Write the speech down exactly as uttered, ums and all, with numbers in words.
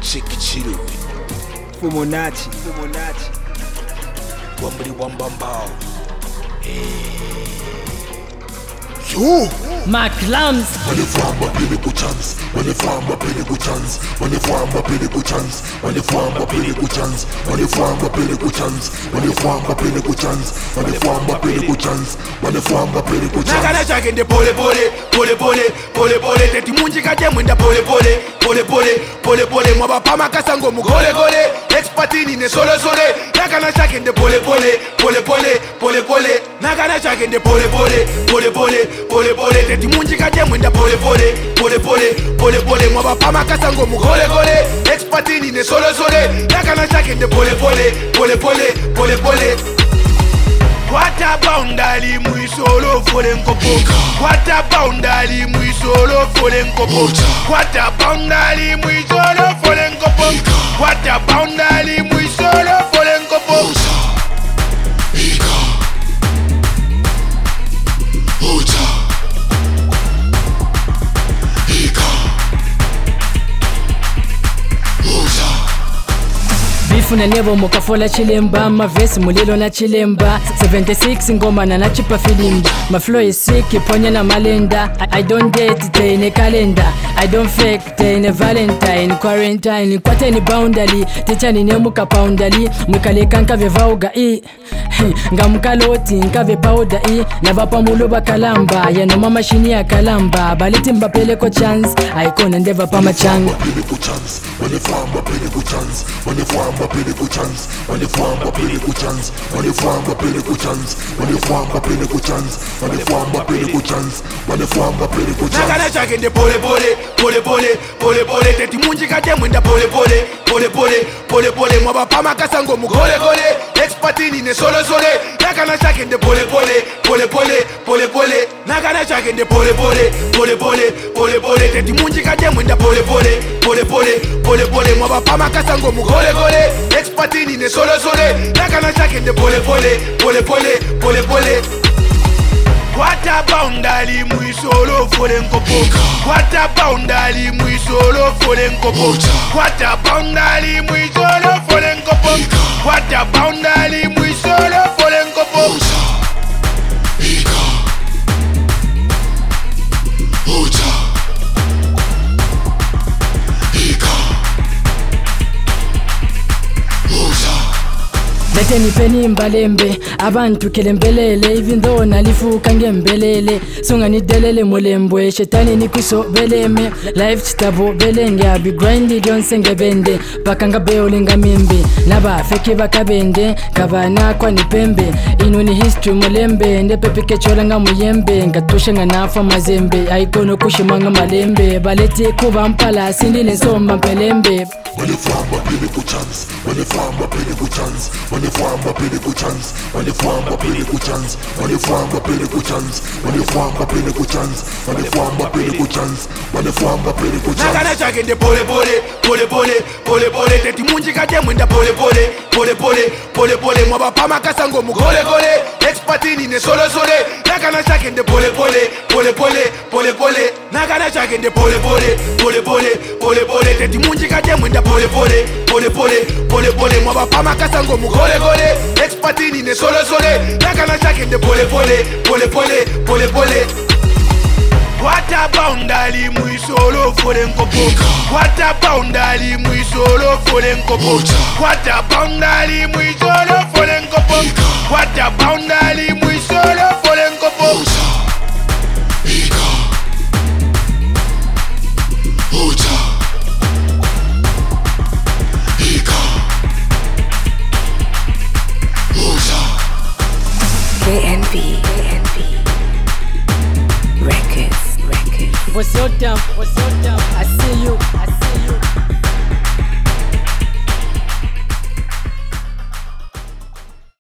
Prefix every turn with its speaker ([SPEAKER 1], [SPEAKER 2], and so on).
[SPEAKER 1] Chikichiru
[SPEAKER 2] Fumonachi Fumonachi
[SPEAKER 1] Wambri Wambambao Yo
[SPEAKER 3] McLams
[SPEAKER 4] When you farm up in good chance, when you farm up in good chance, when you farm up in good chance, when you farm up in good chance, when you farm up in good chance, when you farm up in good chance, when you farm up in good chance, when you farm up in good chance.
[SPEAKER 1] Nakana chakende pole pole, pole pole, pole pole. Teti munji kaje mwenda pole pole, pole pole, pole pole. Mwaba pama kasango mugole gole, expatini ne solo sole. Nakana chakende pole pole, pole pole, pole pole. Nakana chakende pole pole, pole pole, pole pole. Teti munji kaje mwenda pole pole, pole pole, pole pole. Mwaba pama kasango mugole gole, expatini ne solo sole. Nakana chakende pole pole, pole pole, pole pole. What a boundary muisolo folenkopo. What a boundary muisolo folenkopo. What a boundary muisolo folenkopo. What a boundary muisolo folenkopo.
[SPEAKER 3] Bifuna nebo mukafola chilemba, mavesi mulilo na chilemba. seventy-six ngoma na nachipa filimba. My flow is sick, iponya na malenda. I, I don't date, day in a calendar. I don't fake, day in a valentine. Quarantine, kwate ni boundary. Teacher ni nemuka poundali. Mukaleka nkave vauga i nga mukaloti nkave powder i. Navapa muluba kalamba. Yano mama shini ya kalamba. Baliti mbapele ko chance. Aikona ndeva pa machanga.
[SPEAKER 4] When you farm up in good chance, when you farm up in good chance, when you farm up in good chance, when you farm up in good chance, when you farm up in good chance, when you farm up in good chance, when you farm up in good chance.
[SPEAKER 1] Nakana chakende pole pole, pole pole, pole pole. Teti munji kaje mwenda pole pole, pole pole, pole pole. Mwaba pama kasango mugole gole, expatini ne solo sole. Nakana chakende pole pole, pole pole, pole pole. Nakana chakende pole pole, pole pole, pole pole. Teti munji kaje mwenda pole pole, pole pole, pole pole. Mwaba pama kasango mugole gole, expatini ne solo sole. Nakana chakende pole pole, pole pole, pole pole. What a boundary muisolo folenkopo. What a boundary muisolo folenkopo. What a boundary muisolo folenkopo. What a boundary muisolo folenkopo.
[SPEAKER 3] Lete nipeni mbalembe, abantu kelembelele. Even though nalifuka ngembelele, songa nidelele mulembwe. Shetani nikuso beleme, life chitabo belenge. Abi grinded yonsenge bende, bakanga beolinga mimbi. Naba feki bakabende, kabana kwa nipembe. Inu ni history mulembe, ndepe pike cholanga muyembe. Ngatushe nga nafa mazembe, aikono kushimanga malembe. Baleti kuba mpala, sindi nesomba mpelembe.
[SPEAKER 4] When you farm up in good chance, when you farm up in good chance, when you farm up in good chance, when you farm up in good chance, when you farm up in good chance, when you farm up in good chance, when you farm up in good chance, when you farm up in good chance.
[SPEAKER 1] Nakana chakende pole pole, pole pole, pole pole. Teti munji kaje mwenda pole pole, pole pole, pole pole. Mwaba pama kasango mugole gole, expatini ne solo sole. Nakana chakende pole pole, pole pole, pole pole. Nakana chakende pole pole, pole pole, pole pole. Teti munji kaje mwenda pole pole, pole pole, pole pole. Mwaba pama kasango mugole gole, expatini ne solo sole. Nakana chakende pole pole, pole pole, pole pole. What a boundary muisolo folenkopo. What a boundary muisolo folenkopo. What a boundary muisolo folenkopo. What a boundary muisolo folenkopo.
[SPEAKER 5] K N B, K N B Records, Records.
[SPEAKER 3] What's your time? What's your time? I see you, I see you.